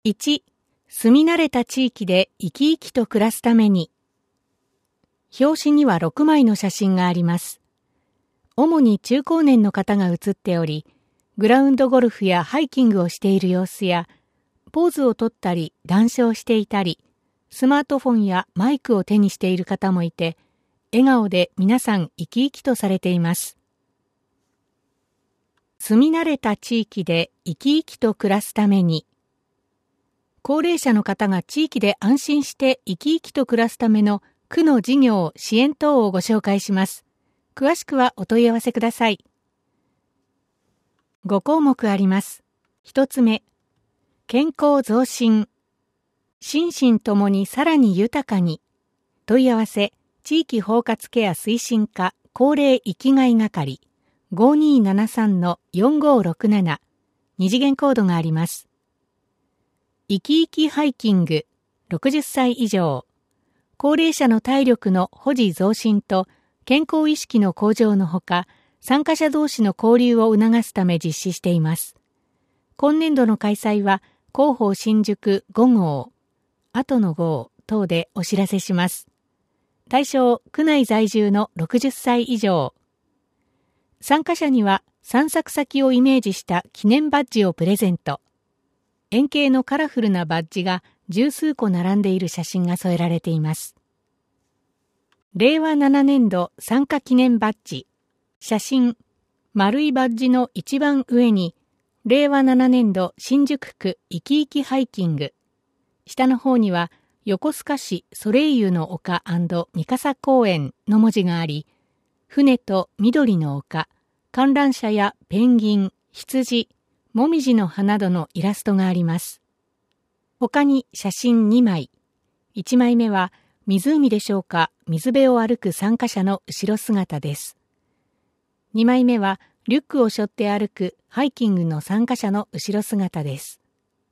1、住み慣れた地域で生き生きと暮らすために。表紙には6枚の写真があります。主に中高年の方が写っており、グラウンドゴルフやハイキングをしている様子や、ポーズをとったり談笑していたり、スマートフォンやマイクを手にしている方もいて、笑顔で皆さん生き生きとされています。住み慣れた地域で生き生きと暮らすために。高齢者の方が地域で安心して生き生きと暮らすための区の事業、支援等をご紹介します。詳しくはお問い合わせください。5項目あります。1つ目、健康増進。心身ともにさらに豊かに。問い合わせ、地域包括ケア推進課高齢生きがい係 5273-4567 二次元コードがあります。生き生きハイキング60歳以上。高齢者の体力の保持増進と健康意識の向上のほか、参加者同士の交流を促すため実施しています。今年度の開催は広報新宿5号、後の号等でお知らせします。対象、区内在住の60歳以上。参加者には散策先をイメージした記念バッジをプレゼント。円形のカラフルなバッジが十数個並んでいる写真が添えられています。令和7年度参加記念バッジ。写真。丸いバッジの一番上に、令和7年度新宿区生き生きハイキング。下の方には、横須賀市ソレイユの丘&三笠公園の文字があり、船と緑の丘、観覧車やペンギン、羊、もみじの葉などのイラストがあります。他に写真2枚。1枚目は湖でしょうか、水辺を歩く参加者の後ろ姿です。2枚目はリュックを背負って歩くハイキングの参加者の後ろ姿です。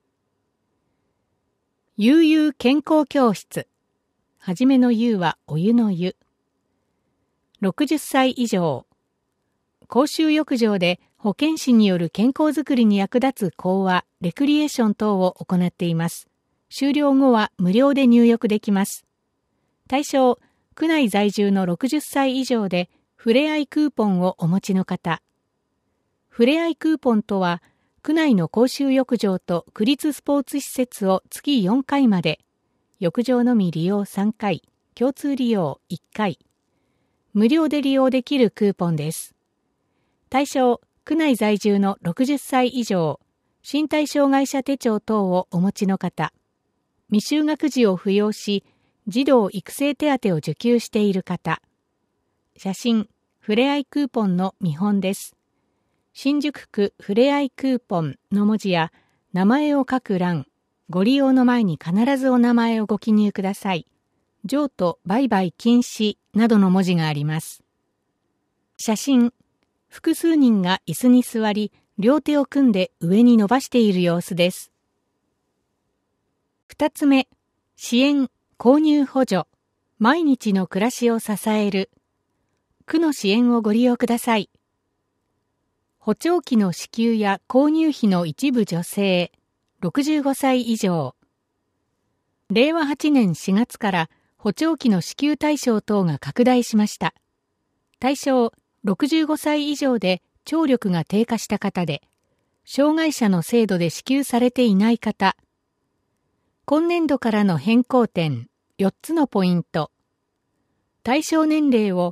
悠々健康教室。はじめの悠はお湯の湯。60歳以上。公衆浴場で保健師による健康づくりに役立つ講話、レクリエーション等を行っています。終了後は無料で入浴できます。対象、区内在住の60歳以上で、ふれあいクーポンをお持ちの方。ふれあいクーポンとは、区内の公衆浴場と区立スポーツ施設を月4回まで、浴場のみ利用3回、共通利用1回、無料で利用できるクーポンです。対象、区内在住の60歳以上、身体障害者手帳等をお持ちの方、未就学児を扶養し、児童育成手当を受給している方。写真、ふれあいクーポンの見本です。新宿区ふれあいクーポンの文字や名前を書く欄、ご利用の前に必ずお名前をご記入ください。譲渡、売買禁止などの文字があります。写真、複数人が椅子に座り、両手を組んで上に伸ばしている様子です。2つ目、支援、購入補助、毎日の暮らしを支える。区の支援をご利用ください。補聴器の支給や購入費の一部助成、65歳以上。令和8年4月から補聴器の支給対象等が拡大しました。対象、65歳以上で聴力が低下した方で、障害者の制度で支給されていない方。今年度からの変更点、4つのポイント。対象年齢を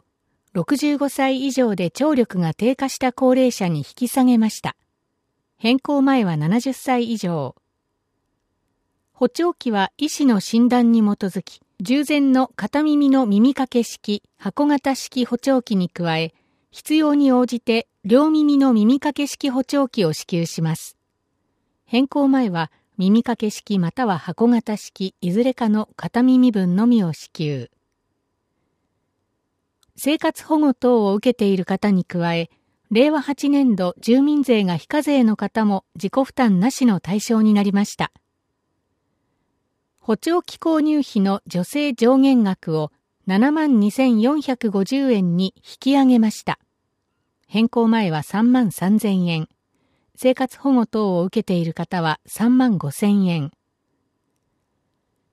65歳以上で聴力が低下した高齢者に引き下げました。変更前は70歳以上。補聴器は医師の診断に基づき、従前の片耳の耳掛け式、箱型式補聴器に加え、必要に応じて両耳の耳掛け式補聴器を支給します。変更前は耳掛け式または箱型式いずれかの片耳分のみを支給。生活保護等を受けている方に加え、令和8年度住民税が非課税の方も自己負担なしの対象になりました。補聴器購入費の助成上限額を72,450円に引き上げました。変更前は33,000円。生活保護等を受けている方は35,000円。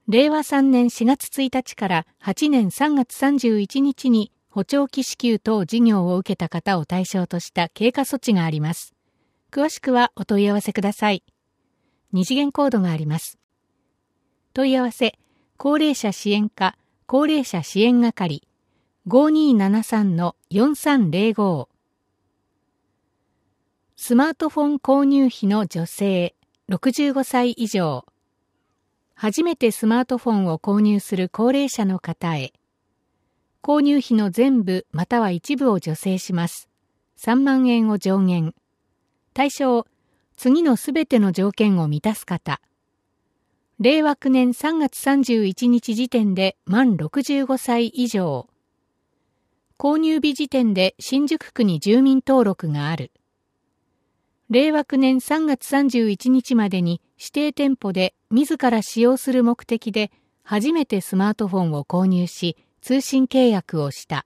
令和3年4月1日から8年3月31日に補聴器支給等事業を受けた方を対象とした経過措置があります。詳しくはお問い合わせください。二次元コードがあります。問い合わせ、高齢者支援課、高齢者支援係、5273-4305。スマートフォン購入費の助成、65歳以上。初めてスマートフォンを購入する高齢者の方へ。購入費の全部または一部を助成します。3万円を上限。対象、次のすべての条件を満たす方。令和9年3月31日時点で満65歳以上。購入日時点で新宿区に住民登録がある。令和9年3月31日までに指定店舗で自ら使用する目的で初めてスマートフォンを購入し通信契約をした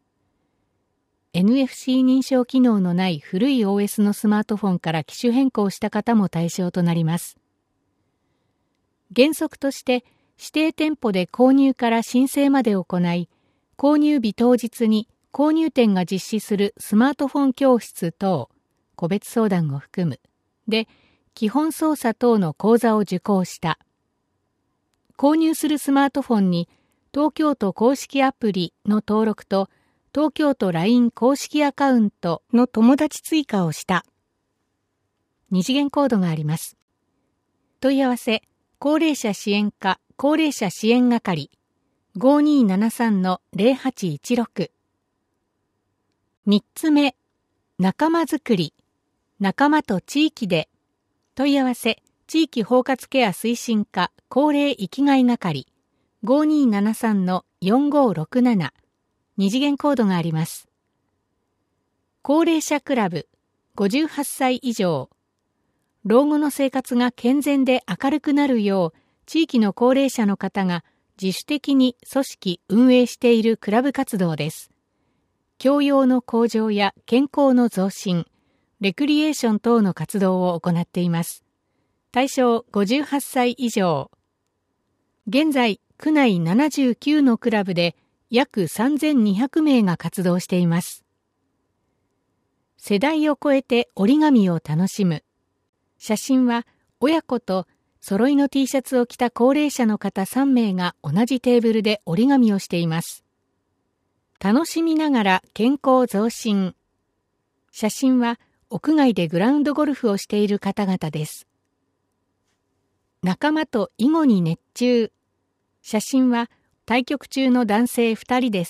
。NFC 認証機能のない古い OS のスマートフォンから機種変更した方も対象となります。原則として指定店舗で購入から申請まで行い、購入日当日に購入店が実施するスマートフォン教室等、個別相談を含む、で、基本操作等の講座を受講した。購入するスマートフォンに東京都公式アプリの登録と東京都 LINE 公式アカウントの友達追加をした。二次元コードがあります。問い合わせ、高齢者支援課、高齢者支援係、5273-0816。3つ目、仲間づくり、仲間と地域で。問い合わせ、地域包括ケア推進課、高齢生きがい係、5273-4567。二次元コードがあります。高齢者クラブ、58歳以上。老後の生活が健全で明るくなるよう、地域の高齢者の方が自主的に組織運営しているクラブ活動です。教養の向上や健康の増進、レクリエーション等の活動を行っています。対象58歳以上。現在、区内79のクラブで約3200名が活動しています。世代を超えて折り紙を楽しむ。写真は親子と揃いの T シャツを着た高齢者の方3名が同じテーブルで折り紙をしています。楽しみながら健康増進。写真は屋外でグラウンドゴルフをしている方々です。仲間と囲碁に熱中。写真は対局中の男性2人です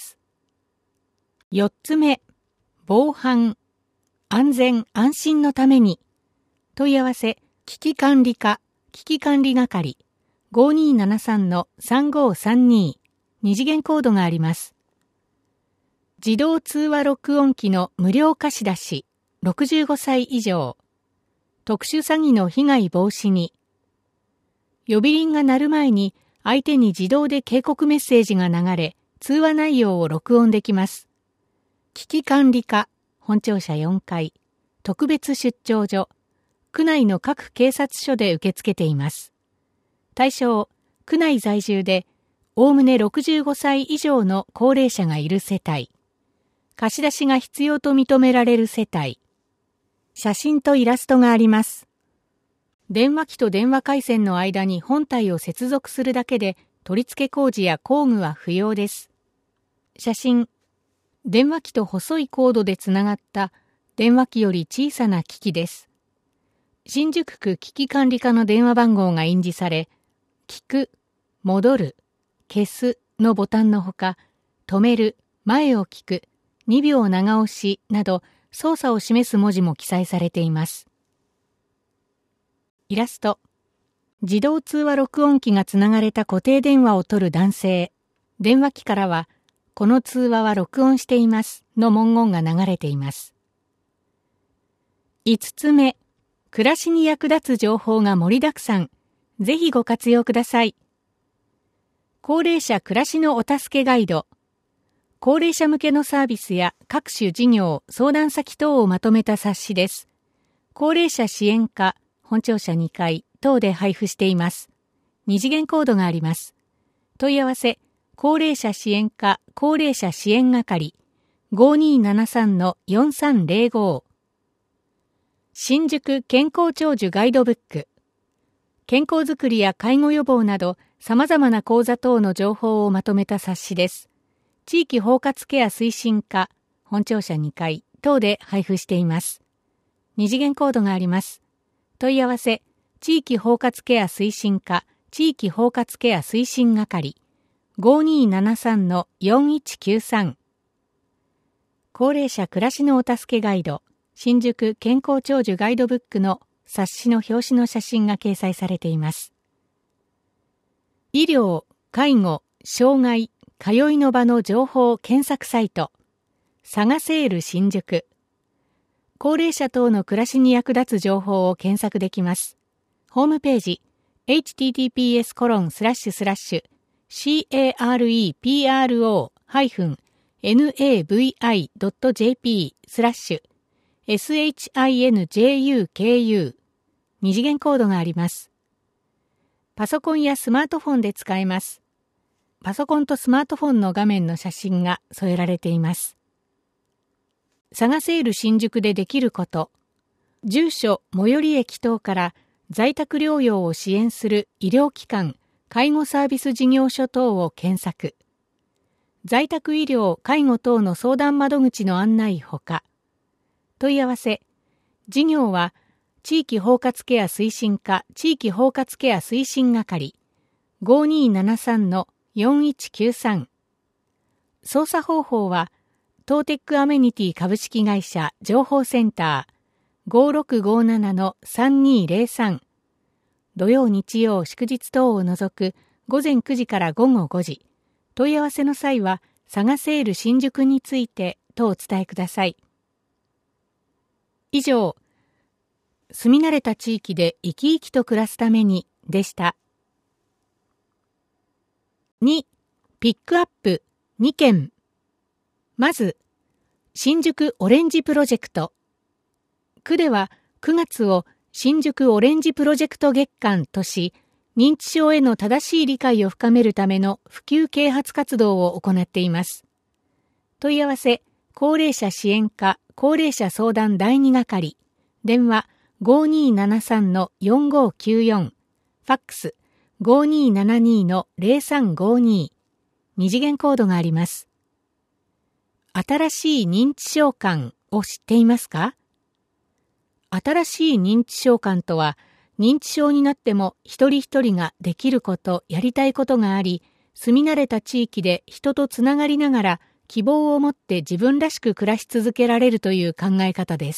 。4つ目、防犯。安全安心のために。問い合わせ、危機管理課、危機管理係、5273-3532。二次元コードがあります。自動通話録音機の無料貸し出し、65歳以上。特殊詐欺の被害防止に。呼び鈴が鳴る前に相手に自動で警告メッセージが流れ、通話内容を録音できます。危機管理課、本庁舎4階、特別出張所、区内の各警察署で受け付けています。対象、区内在住で、おおむね65歳以上の高齢者がいる世帯。貸し出しが必要と認められる世帯。写真とイラストがあります。電話機と電話回線の間に本体を接続するだけで取り付け工事や工具は不要です。写真。電話機と細いコードでつながった電話機より小さな機器です。新宿区危機管理課の電話番号が印字され、聞く、戻る、消すのボタンのほか、止める、前を聞く、2秒長押しなど操作を示す文字も記載されています。イラスト。自動通話録音機がつながれた固定電話を取る男性。電話機からは、この通話は録音していますの文言が流れています。5つ目。暮らしに役立つ情報が盛りだくさん。ぜひご活用ください。高齢者暮らしのお助けガイド。高齢者向けのサービスや各種事業、相談先等をまとめた冊子です。高齢者支援課、本庁舎2階等で配布しています。二次元コードがあります。 問い合わせ、高齢者支援課高齢者支援係 5273-4305。新宿健康長寿ガイドブック。健康づくりや介護予防など様々な講座等の情報をまとめた冊子です。地域包括ケア推進課、本庁舎2階等で配布しています。二次元コードがあります。問い合わせ、地域包括ケア推進課地域包括ケア推進係 5273-4193。高齢者暮らしのお助けガイド、新宿健康長寿ガイドブックの冊子の表紙の写真が掲載されています。医療、介護、障害、通いの場の情報検索サイト、サガセール新宿。高齢者等の暮らしに役立つ情報を検索できます。ホームページ、https://carepro-navi.jp/shinjuku 二次元コードがあります。パソコンやスマートフォンで使えます。パソコンとスマートフォンの画面の写真が添えられています。サガセール新宿でできること。住所、最寄り駅等から在宅療養を支援する医療機関、介護サービス事業所等を検索。在宅医療、介護等の相談窓口の案内ほか。問い合わせ。事業は、地域包括ケア推進課地域包括ケア推進係 5273-4193。操作方法は、トーテックアメニティ株式会社情報センター 5657-3203。土曜日曜祝日等を除く午前9時から午後5時。問い合わせの際は、サガセール新宿についてとお伝えください。以上、住み慣れた地域で生き生きと暮らすためにでした。2、ピックアップ2件。まず、新宿オレンジプロジェクト。区では9月を新宿オレンジプロジェクト月間とし、認知症への正しい理解を深めるための普及啓発活動を行っています。問い合わせ、高齢者支援課高齢者相談第2係、電話 5273-4594、ファックス 5272-0352、二次元コードがあります。新しい認知症館を知っていますか？新しい認知症館とは、認知症になっても一人一人ができること、やりたいことがあり、住み慣れた地域で人とつながりながら希望を持って自分らしく暮らし続けられるという考え方です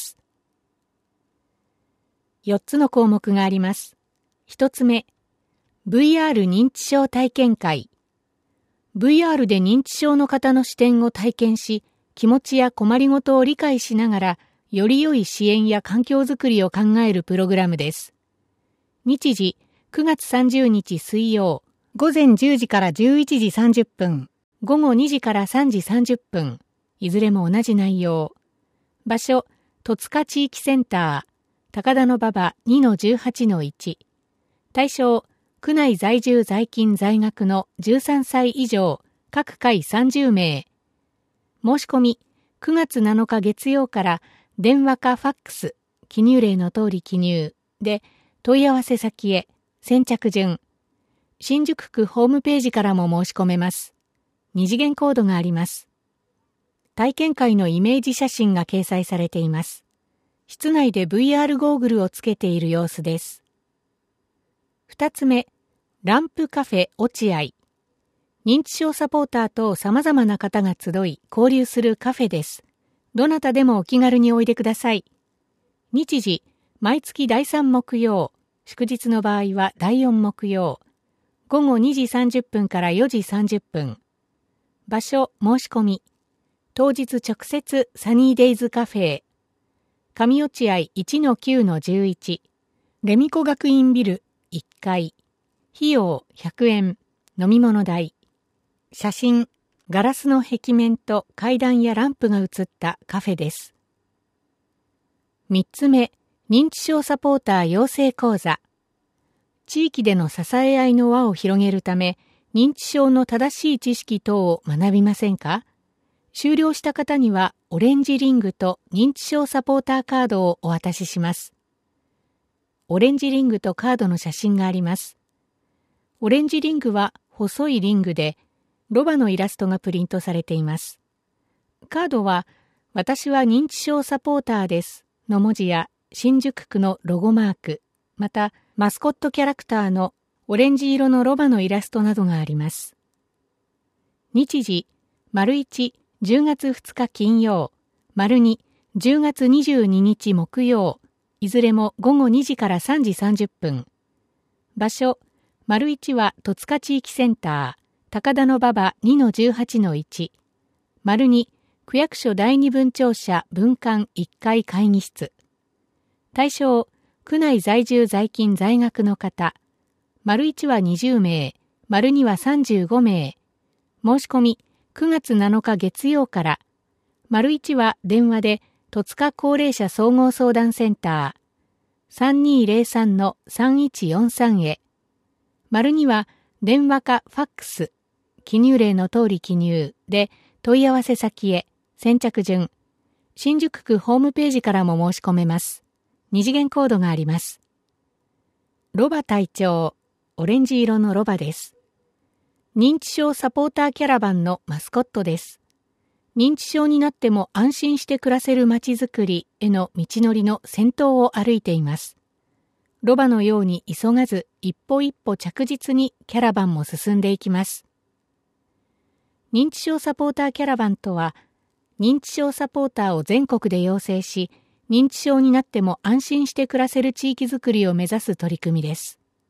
。4つの項目があります。1つ目、VR 認知症体験会。VR で認知症の方の視点を体験し、気持ちや困りごとを理解しながら、より良い支援や環境づくりを考えるプログラムです。日時、9月30日水曜、午前10時から11時30分、午後2時から3時30分、いずれも同じ内容。場所、戸塚地域センター、高田馬場 2-18-1。対象、区内在住在勤在学の13歳以上、各回30名。申し込み、9月7日月曜から電話かファックス、記入例の通り記入で問い合わせ先へ、先着順。新宿区ホームページからも申し込めます。二次元コードがあります。体験会のイメージ写真が掲載されています。室内で VR ゴーグルをつけている様子です。2つ目、ランプカフェ落合。認知症サポーターと様々な方が集い交流するカフェです。どなたでもお気軽においでください。日時、毎月第3木曜、祝日の場合は第4木曜、午後2時30分から4時30分。場所、申し込み。当日直接サニーデイズカフェ。上落合 1-9-11。レミコ学院ビル1階。費用100円。飲み物代。写真、ガラスの壁面と階段やランプが映ったカフェです。3つ目、認知症サポーター養成講座。地域での支え合いの輪を広げるため、 認知症の正しい知識等を学びませんか？修了した方にはオレンジリングと認知症サポーターカードをお渡しします。オレンジリングとカードの写真があります。オレンジリングは細いリングで、ロバのイラストがプリントされています。カードは、私は認知症サポーターですの文字や新宿区のロゴマーク、またマスコットキャラクターのオレンジ色のロバのイラストなどがあります。日時、1、10月2日金曜、2、10月22日木曜、いずれも午後2時から3時30分。場所、1は戸塚地域センター、高田馬場 2-18-1。2、区役所第二分庁舎分館1階会議室。対象、区内在住在勤在学の方。1は20名、2は35名。申し込み、9月7日月曜から。1は電話で、戸塚高齢者総合相談センター 3203-3143 へ。2は電話かファックス、記入例の通り記入で問い合わせ先へ、先着順。新宿区ホームページからも申し込めます。二次元コードがあります。ロバ隊長、オレンジ色のロバです。認知症サポーターキャラバンのマスコットです。認知症になっても安心して暮らせる街づくりへの道のりの先頭を歩いています。ロバのように急がず一歩一歩着実にキャラバンも進んでいきます。認知症サポーターキャラバンとは、認知症サポーターを全国で養成し、認知症になっても安心して暮らせる地域づくりを目指す取り組みです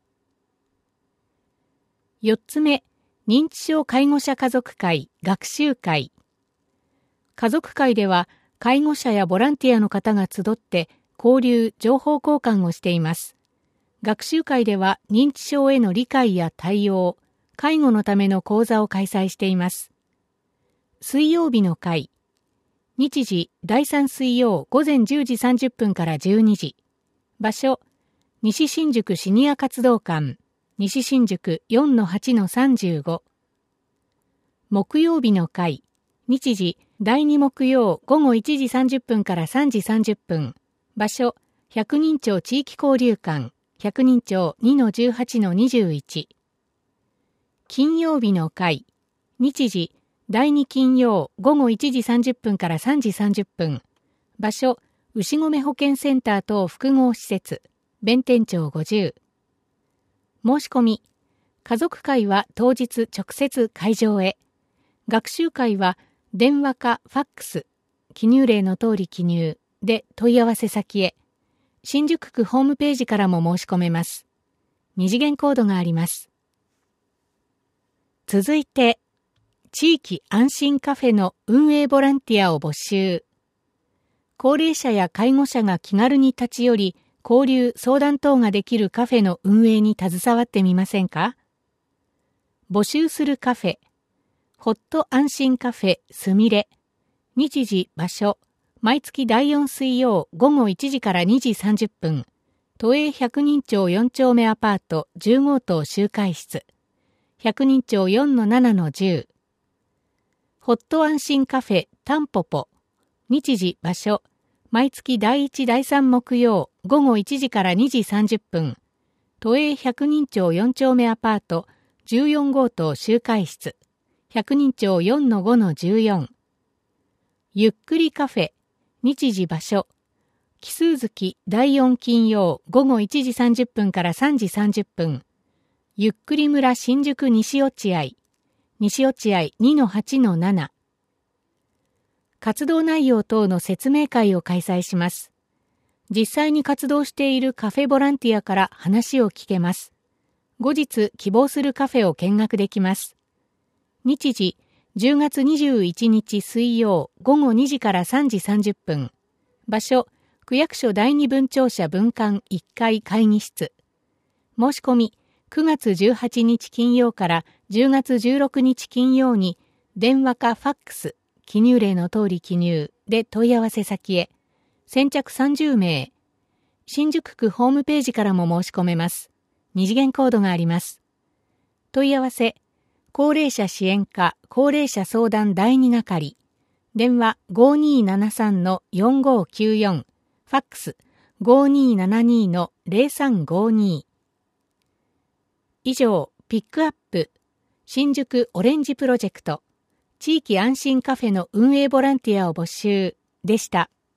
。4つ目、認知症介護者家族会学習会。家族会では、介護者やボランティアの方が集って交流・情報交換をしています。学習会では認知症への理解や対応、介護のための講座を開催しています。水曜日の会。日時、第3水曜午前10時30分から12時。場所、西新宿シニア活動館。西新宿 4-8-35。木曜日の会。日時、第2木曜午後1時30分から3時30分。場所、百人町地域交流館。百人町 2-18-21。金曜日の会。日時、第2金曜午後1時30分から3時30分。場所、牛込保健センター等複合施設。弁天町50。申し込み。家族会は当日直接会場へ。学習会は電話かファックス、記入例の通り記入で問い合わせ先へ。新宿区ホームページからも申し込めます。二次元コードがあります。続いて、地域安心カフェの運営ボランティアを募集。高齢者や介護者が気軽に立ち寄り、交流・相談等ができるカフェの運営に携わってみませんか？募集するカフェ。ホット安心カフェすみれ。日時場所。毎月第4水曜午後1時から2時30分。都営百人町4丁目アパート10号棟集会室。百人町 4-7-10。ホット安心カフェタンポポ。日時場所。毎月第1第3木曜午後1時から2時30分。都営百人町4丁目アパート14号棟集会室。百人町 4-5-14。ゆっくりカフェ。日時場所。奇数月第4金曜午後1時30分から3時30分。ゆっくり村新宿西落合。西落合 2-8-7。活動内容等の説明会を開催します。実際に活動しているカフェボランティアから話を聞けます。後日希望するカフェを見学できます。日時、10月21日水曜午後2時から3時30分。場所、区役所第二分庁舎分館1階会議室。申し込み、9月18日金曜から10月16日金曜に電話かファックス、記入例の通り記入で問い合わせ先へ。先着30名。新宿区ホームページからも申し込めます。二次元コードがあります。問い合わせ、 高齢者支援課高齢者相談第2係、電話 5273-4594、ファックス 5272-0352。以上、ピックアップ、新宿オレンジプロジェクト、地域安心カフェの運営ボランティアを募集でした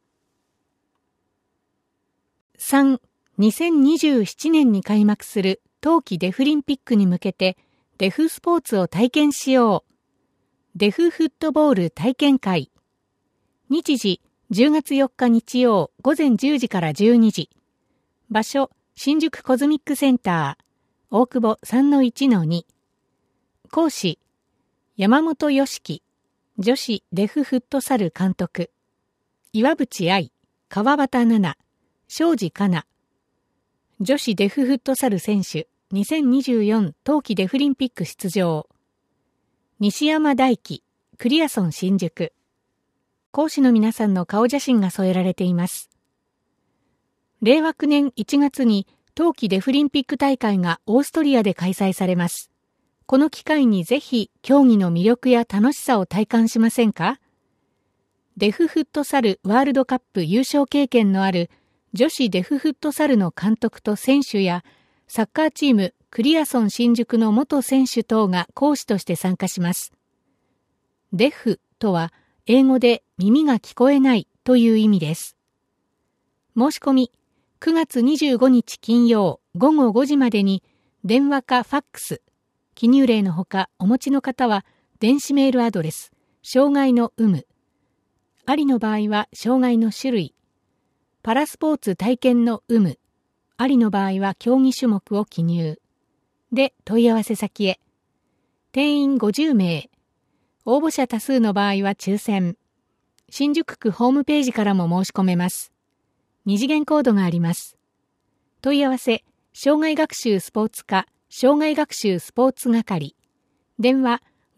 。3、2027年に開幕する冬季デフリンピックに向けてデフスポーツを体験しよう。デフフットボール体験会。日時10月4日日曜午前10時から12時。場所新宿コズミックセンター、大久保 3-1-2。講師山本良樹、女子デフフットサル監督。岩渕愛、川端奈々、庄司香奈。女子デフフットサル選手2024冬季デフリンピック出場。西山大輝、クリアソン新宿。講師の皆さんの顔写真が添えられています。令和9年1月に冬季デフリンピック大会がオーストリアで開催されます。この機会にぜひ競技の魅力や楽しさを体感しませんか？デフフットサルワールドカップ優勝経験のある女子デフフットサルの監督と選手やサッカーチームクリアソン新宿の元選手等が講師として参加します。デフとは英語で耳が聞こえないという意味です。申し込み9月25日金曜午後5時までに電話かファックス、記入例のほかお持ちの方は電子メールアドレス、障害の有無、ありの場合は障害の種類、パラスポーツ体験の有無、ありの場合は競技種目を記入。で問い合わせ先へ。定員50名。応募者多数の場合は抽選。新宿区ホームページからも申し込めます。二次元コードがあります。問い合わせ、障害学習スポーツ課、障害学習スポーツ係。電話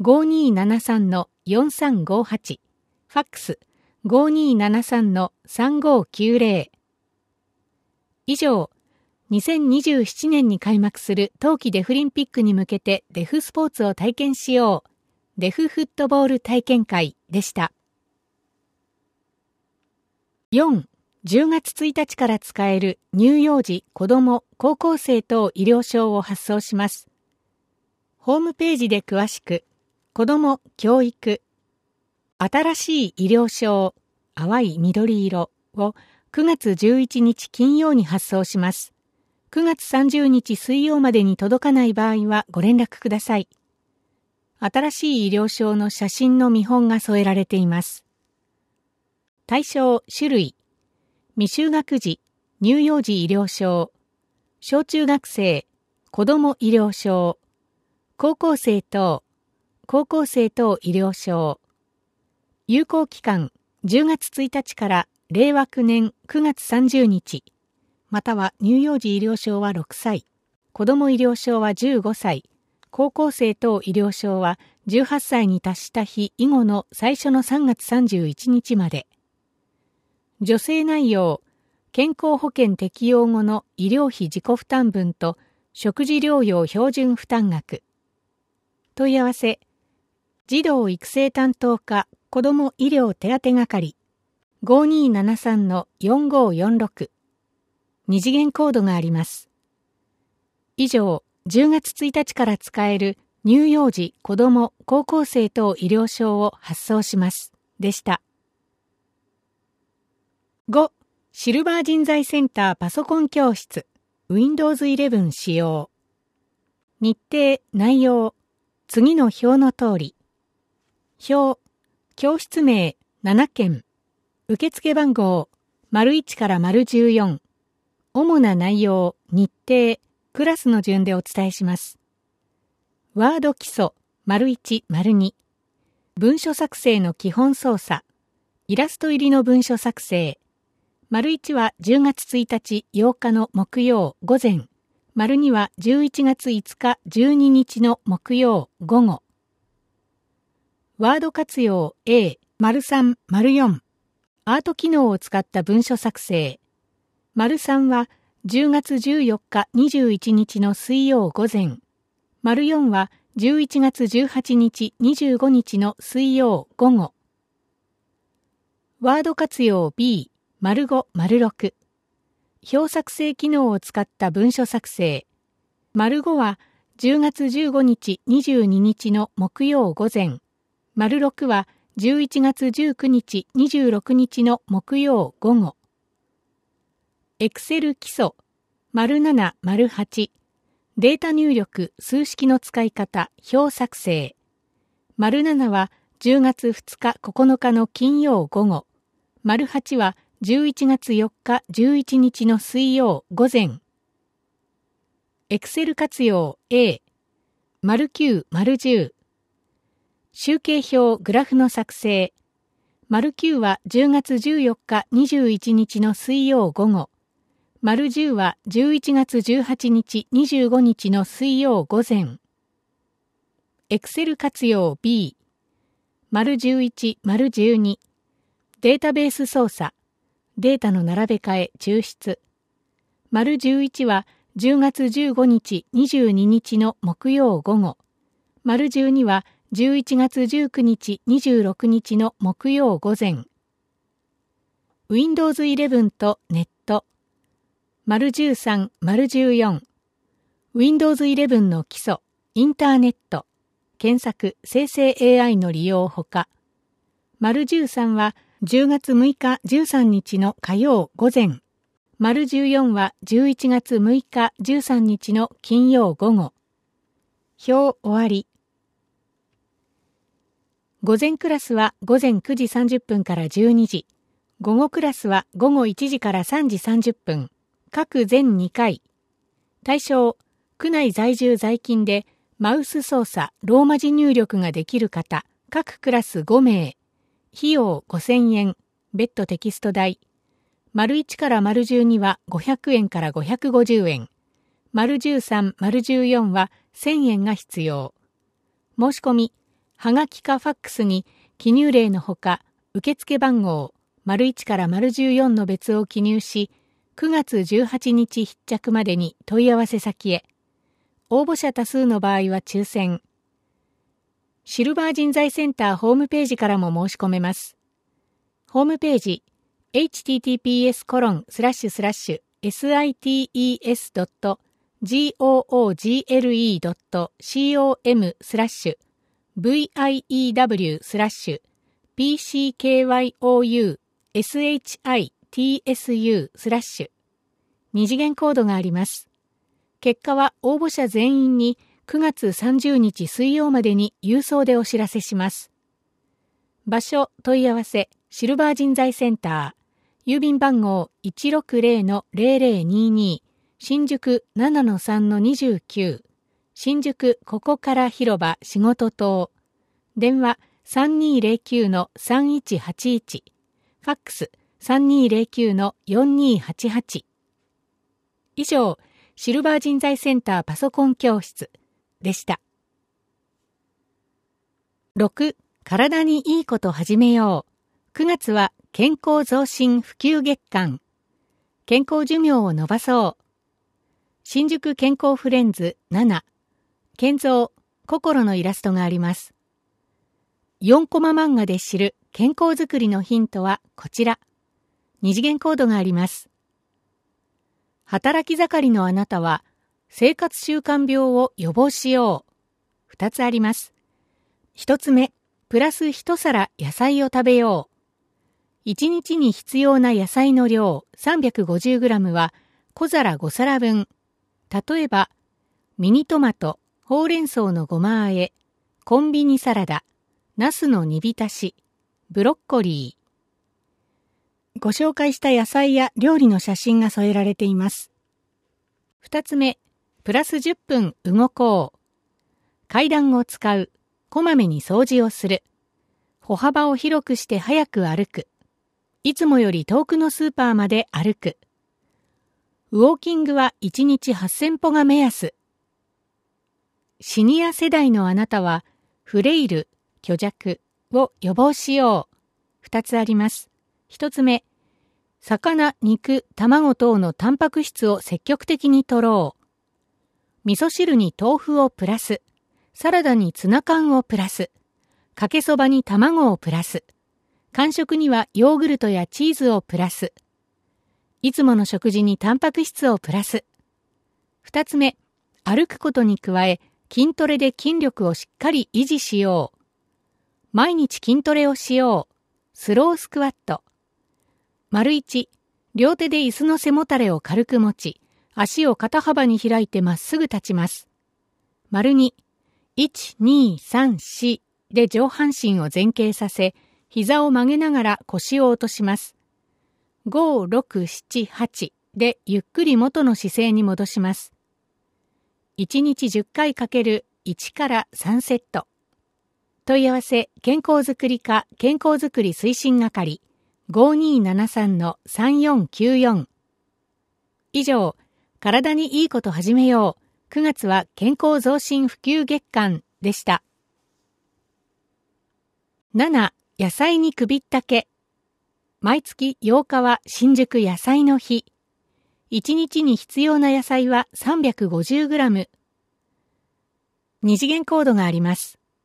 5273-4358。ファックス 5273-3590。以上、2027年に開幕する冬季デフリンピックに向けてデフスポーツを体験しよう。デフフットボール体験会でした。4、10月1日から使える乳幼児、子ども、高校生等医療証を発送します。ホームページで詳しく、子ども教育、新しい医療証、淡い緑色を9月11日金曜に発送します。9月30日水曜までに届かない場合はご連絡ください。新しい医療証の写真の見本が添えられています。対象種類、未就学児、乳幼児医療証、小中学生、子ども医療証、高校生等医療証。有効期間10月1日から令和9年9月30日、または乳幼児医療証は6歳、子ども医療証は15歳、高校生等医療証は18歳に達した日以後の最初の3月31日まで。助成内容、健康保険適用後の医療費自己負担分と食事療養標準負担額。問い合わせ、児童育成担当課子ども医療手当係 5273-4546。二次元コードがあります。以上、10月1日から使える乳幼児、子ども、高校生等医療証を発送します。でした。5、シルバー人材センターパソコン教室、Windows 11使用。日程、内容、次の表の通り。表、教室名、7件。受付番号、01から14。主な内容、日程、クラスの順でお伝えします。ワード基礎、01、02。文書作成の基本操作。イラスト入りの文書作成。01は10月1日8日の木曜午前。02は11月5日12日の木曜午後。ワード活用 A、03、04。アート機能を使った文書作成。03は10月14日21日の水曜午前。04は 11月18日、25日の水曜午後。ワード活用 B、05、06。表作成機能を使った文書作成。05は10月15日、22日の木曜午前。06は11月19日、26日の木曜午後。Excel 基礎。07、08。データ入力、数式の使い方、表作成。07は10月2日、9日の金曜午後。08は11月4日、11日の水曜午前。Excel 活用 A。09、10。集計表、グラフの作成。09は10月14日、21日の水曜午後。10は11月18日、25日の水曜午前。Excel 活用 B。11、12。データベース操作。データの並べ替え、抽出。11は10月15日、22日の木曜午後。12は11月19日、26日の木曜午前。Windows 11とネット。13、14。Windows 11の基礎、インターネット、検索、生成 AI の利用ほか。13は10月6日、13日の火曜午前。14は11月6日、13日の金曜午後。表終わり。午前クラスは午前9時30分から12時。午後クラスは午後1時から3時30分。各全2回。対象、区内在住在勤でマウス操作、ローマ字入力ができる方、各クラス5名。費用5000円、別途テキスト代。01から12は500円から550円。13、14は1000円が必要。申し込み、はがきかファックスに記入例のほか、受付番号、01から14の別を記入し、9月18日必着までに問い合わせ先へ。応募者多数の場合は抽選。シルバー人材センターホームページからも申し込めます。ホームページ、https://sites.google.com/view/PCKYOUSHITSU/二次元コードがあります。結果は応募者全員に9月30日水曜までに郵送でお知らせします。場所、問い合わせ、シルバー人材センター、郵便番号 160-0022、新宿 7-3-29、新宿ここから広場仕事棟、電話 3209-3181、ファックス 3209-4288。以上、シルバー人材センターパソコン教室でした。6、体にいいこと始めよう。9月は健康増進普及月間。健康寿命を伸ばそう。新宿健康フレンズ7、健増、心のイラストがあります。4コマ漫画で知る健康づくりのヒントはこちら。二次元コードがあります。働き盛りのあなたは生活習慣病を予防しよう。2つあります。1つ目、プラス1皿野菜を食べよう。1日に必要な野菜の量 350g は小皿5皿分。例えば、ミニトマト、ほうれん草のごま和え、コンビニサラダ、ナスの煮浸し、ブロッコリー。ご紹介した野菜や料理の写真が添えられています。2つ目、プラス10分動こう。階段を使う。こまめに掃除をする。歩幅を広くして早く歩く。いつもより遠くのスーパーまで歩く。ウォーキングは1日8000歩が目安。シニア世代のあなたは、フレイル、虚弱を予防しよう。2つあります。1つ目、魚、肉、卵等のタンパク質を積極的に摂ろう。味噌汁に豆腐をプラス。 サラダにツナ缶をプラス。かけそばに卵をプラス。間食にはヨーグルトやチーズをプラス。いつもの食事にタンパク質をプラス。2つ目、歩くことに加え、筋トレで筋力をしっかり維持しよう。毎日筋トレをしよう。スロースクワット。1、両手で椅子の背もたれを軽く持ち、足を肩幅に開いてまっすぐ立ちます。2、1、2、3、4で上半身を前傾させ、膝を曲げながら腰を落とします。5、6、7、8でゆっくり元の姿勢に戻します。1日10回かける1から3セット。問い合わせ、健康づくり課健康づくり推進係 5273-3494。以上、体にいいこと始めよう。9月は健康増進普及月間でした。7、野菜に首ったけ。毎月8日は新宿野菜の日。1日に必要な野菜は 350g。二次元コードがあります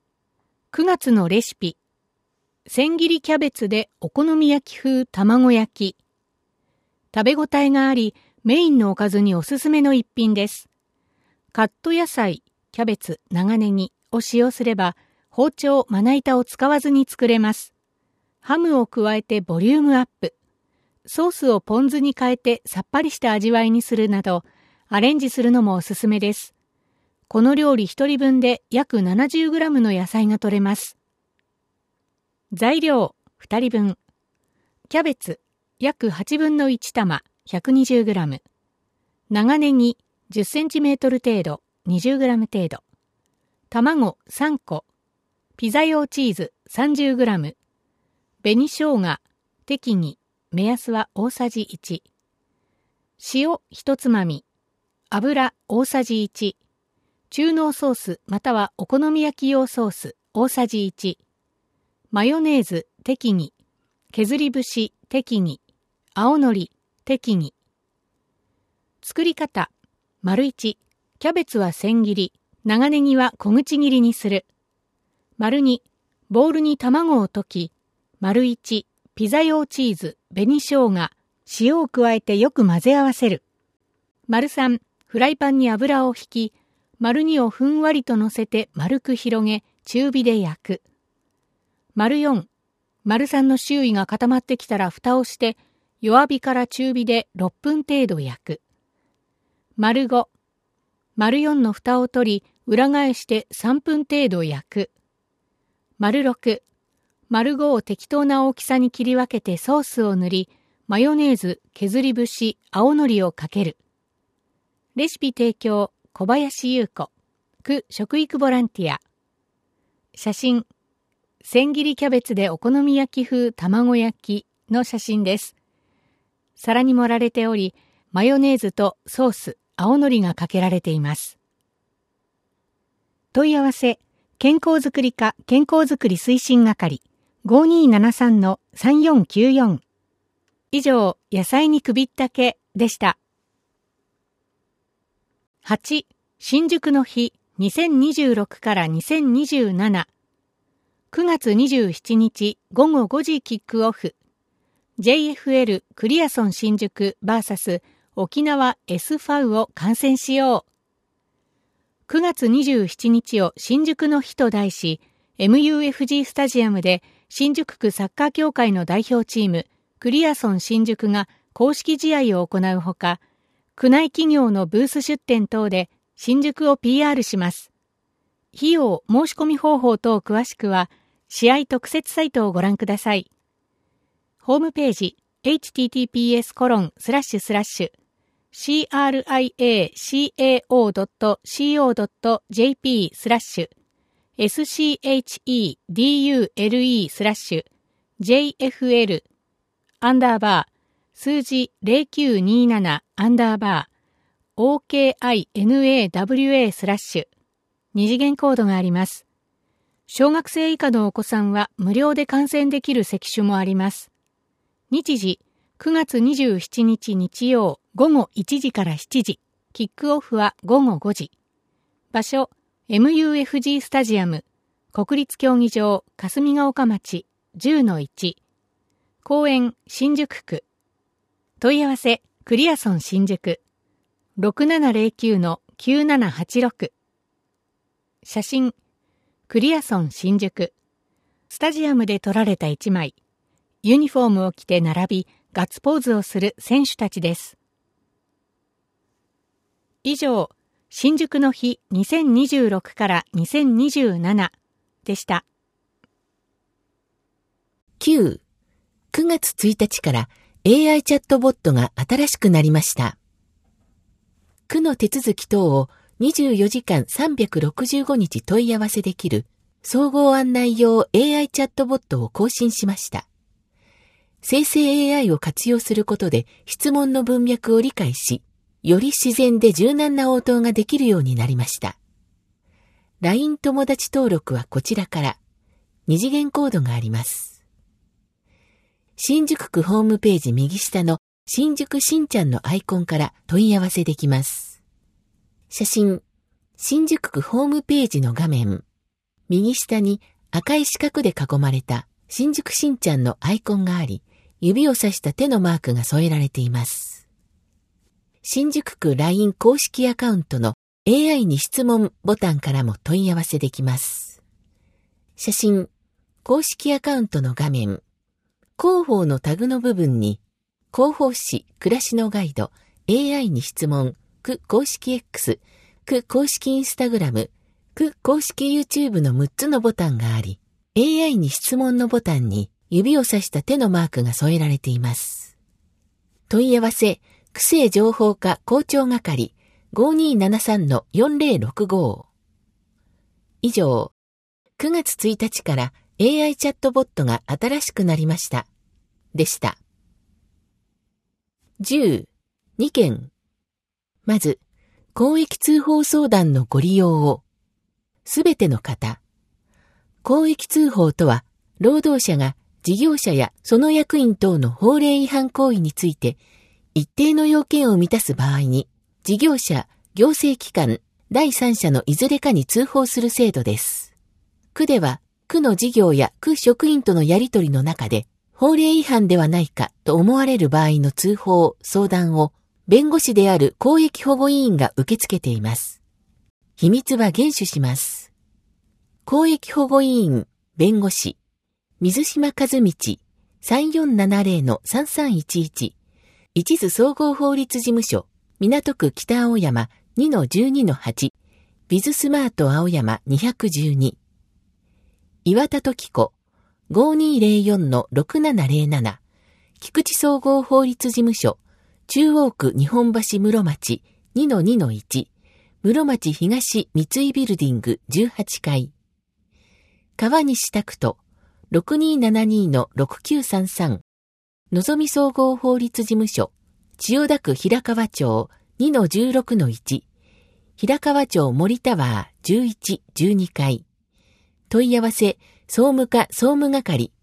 。9月のレシピ。千切りキャベツでお好み焼き風卵焼き。食べ応えがあり、メインのおかずにおすすめの一品です。カット野菜、キャベツ、長ネギを使用すれば、包丁、まな板を使わずに作れます。ハムを加えてボリュームアップ。ソースをポン酢に変えてさっぱりした味わいにするなど、アレンジするのもおすすめです。この料理1人分で約 70g の野菜が取れます。材料2人分。キャベツ約8分の1玉 120g。長ネギ 10cm 程度 20g 程度。卵3個。ピザ用チーズ 30g。紅生姜適宜。目安は大さじ1。塩1つまみ。油大さじ1。中濃ソースまたはお好み焼き用ソース大さじ1。マヨネーズ適宜。削り節適宜。青のり適宜。作り方。1、キャベツは千切り。長ネギは小口切りにする。2、ボウルに卵を溶き。1、ピザ用チーズ、紅生姜、塩を加えてよく混ぜ合わせる。3、フライパンに油を引き、2をふんわりと乗せて丸く広げ、中火で焼く。4、3の周囲が固まってきたら蓋をして、弱火から中火で6分程度焼く。5、4の蓋を取り、裏返して3分程度焼く。6、5を適当な大きさに切り分けてソースを塗り、マヨネーズ、削り節、青のりをかける。レシピ提供、小林優子。区食育ボランティア。写真。千切りキャベツでお好み焼き風卵焼きの写真です。皿に盛られており、マヨネーズとソース、青のりがかけられています。問い合わせ、健康づくり課健康づくり推進係。5273-3494。以上、野菜に首ったけでした。8、新宿の日2026から2027。9月27日午後5時キックオフ。JFL クリアソン新宿 vs 沖縄 SFAU を観戦しよう。9月27日を新宿の日と題し、MUFG スタジアムで新宿区サッカー協会の代表チームクリアソン新宿が公式試合を行うほか、区内企業のブース出展等で新宿を PR します。費用、申し込み方法等詳しくは試合特設サイトをご覧ください。ホームページ https://criacao.co.jp/schedule/JFL数字0927-OKINAWA/ 二次元コードがあります。小学生以下のお子さんは無料で観戦できる席種もあります。日時9月27日日曜午後1時から7時、キックオフは午後5時。場所 MUFG スタジアム、国立競技場霞ヶ丘町 10-1、公園新宿区、問い合わせクリアソン新宿 6709-9786、写真クリアソン新宿、スタジアムで撮られた1枚、ユニフォームを着て並びガッツポーズをする選手たちです。以上、新宿の日2026から2027でした。 9月1日から AI チャットボットが新しくなりました。区の手続き等を24時間365日問い合わせできる総合案内用 AI チャットボットを更新しました。生成 AI を活用することで質問の文脈を理解し、より自然で柔軟な応答ができるようになりました。LINE 友達登録はこちらから、二次元コードがあります。新宿区ホームページ右下の新宿しんちゃんのアイコンから問い合わせできます。写真、新宿区ホームページの画面、右下に赤い四角で囲まれた新宿しんちゃんのアイコンがあり、指を指した手のマークが添えられています。新宿区 LINE 公式アカウントの AI に質問ボタンからも問い合わせできます。写真、公式アカウントの画面、広報のタグの部分に、広報誌暮らしのガイド、AI に質問、区公式 X、区公式インスタグラム、区公式 YouTube の6つのボタンがあり、AI に質問のボタンに指を指した手のマークが添えられています。問い合わせ、区政情報課校長係 5273-4065。以上、9月1日から AI チャットボットが新しくなりました。でした。2件。まず、公益通報相談のご利用を。すべての方。公益通報とは、労働者が事業者やその役員等の法令違反行為について、一定の要件を満たす場合に、事業者、行政機関、第三者のいずれかに通報する制度です。区では、区の事業や区職員とのやり取りの中で、法令違反ではないかと思われる場合の通報、相談を、弁護士である公益保護委員が受け付けています。秘密は厳守します。公益保護委員、弁護士、水島和道、3470-3311、一途総合法律事務所、港区北青山 2-12-8、ビズスマート青山212。岩田時子、5204-6707、菊池総合法律事務所、中央区日本橋室町 2-2-1、室町東三井ビルディング18階。川西拓人、6272-6933、のぞみ総合法律事務所、千代田区平川町 2-16-1、平川町森タワー11、12階。問い合わせ、総務課総務係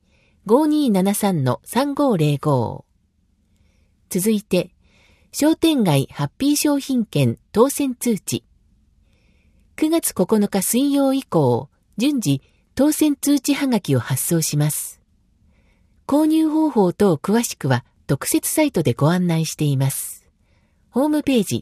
5273-3505。続いて、商店街ハッピー商品券当選通知。9月9日水曜以降、順次当選通知はがきを発送します。購入方法等詳しくは特設サイトでご案内しています。ホームページ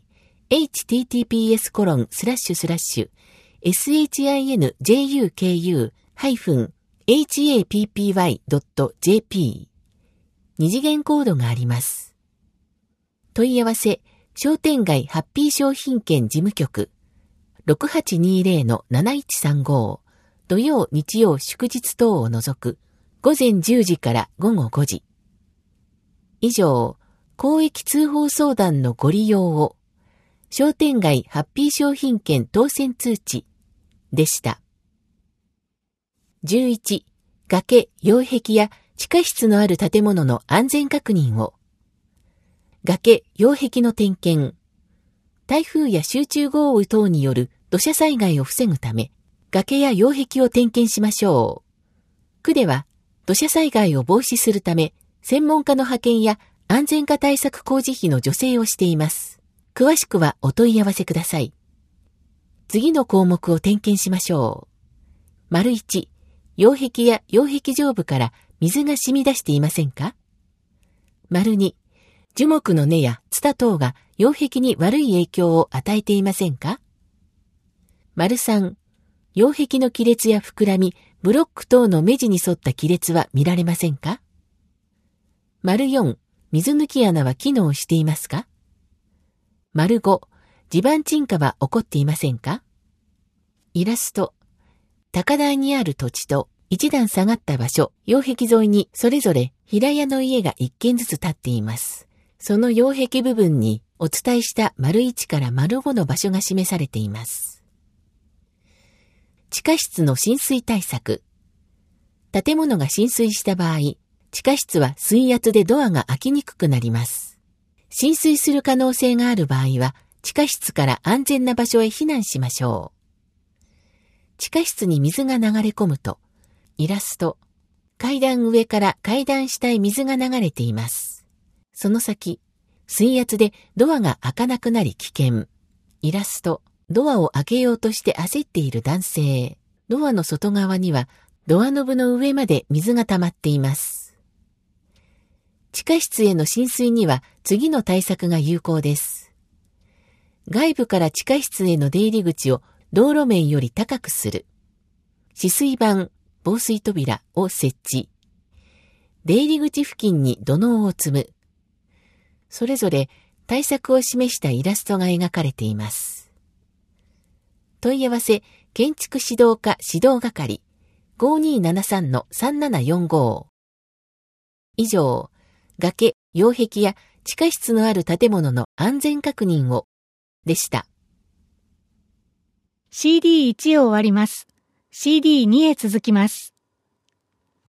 https://sinjuku-happy.jp 二次元コードがあります。問い合わせ、商店街ハッピー商品券事務局 6820-7135 土曜日曜祝日等を除く午前10時から午後5時。以上、公益通報相談のご利用を、商店街ハッピー商品券当選通知でした。11、崖、擁壁や地下室のある建物の安全確認を。崖、擁壁の点検。台風や集中豪雨等による土砂災害を防ぐため、崖や擁壁を点検しましょう。区では、土砂災害を防止するため、専門家の派遣や安全化対策工事費の助成をしています。詳しくはお問い合わせください。 次の項目を点検しましょう。丸1、擁壁や擁壁上部から水が染み出していませんか？丸2、樹木の根やツタ等が擁壁に悪い影響を与えていませんか？丸3、擁壁の亀裂や膨らみ、ブロック等の目地に沿った亀裂は見られませんか？丸4、水抜き穴は機能していますか？丸5、地盤沈下は起こっていませんか？イラスト。高台にある土地と一段下がった場所、擁壁沿いにそれぞれ平屋の家が一軒ずつ建っています。その擁壁部分にお伝えした丸1から丸5の場所が示されています。地下室の浸水対策。建物が浸水した場合、地下室は水圧でドアが開きにくくなります。浸水する可能性がある場合は、地下室から安全な場所へ避難しましょう。地下室に水が流れ込むと、イラスト。階段上から階段下へ水が流れています。その先、水圧でドアが開かなくなり危険。イラスト。ドアを開けようとして焦っている男性。ドアの外側にはドアノブの上まで水が溜まっています。地下室への浸水には次の対策が有効です。外部から地下室への出入り口を道路面より高くする。止水板、防水扉を設置。出入り口付近に土のうを積む。それぞれ対策を示したイラストが描かれています。問い合わせ、建築指導課指導係 5273-3745 以上、崖、擁壁や地下室のある建物の安全確認をでした。 CD1 を終わります。CD2 へ続きます。